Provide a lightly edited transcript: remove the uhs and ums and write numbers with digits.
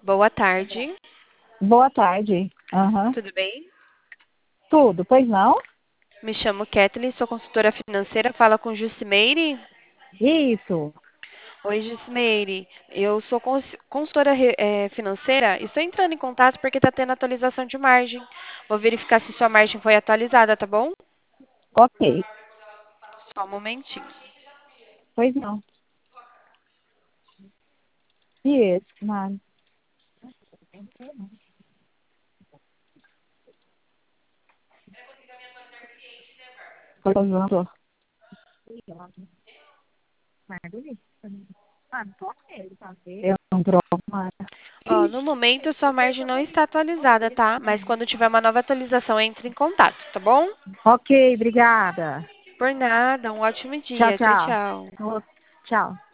Boa tarde, Boa tarde. Aham. tudo bem? Tudo, pois não? Me chamo Kathleen, sou consultora financeira, fala com Jucimeire. Isso. Oi, Jucimeire, eu sou consultora financeira e estou entrando em contato porque está tendo atualização de margem. Vou verificar se sua margem foi atualizada, tá bom? Ok. Só um momentinho. Pois não. Isso, mano. Usando. Eu não troco mais. Ó, no momento, sua margem não está atualizada, tá? Mas quando tiver uma nova atualização, entre em contato, tá bom? Ok, obrigada. Por nada, um ótimo Tchau, dia. Tchau, tchau. tchau. Tchau.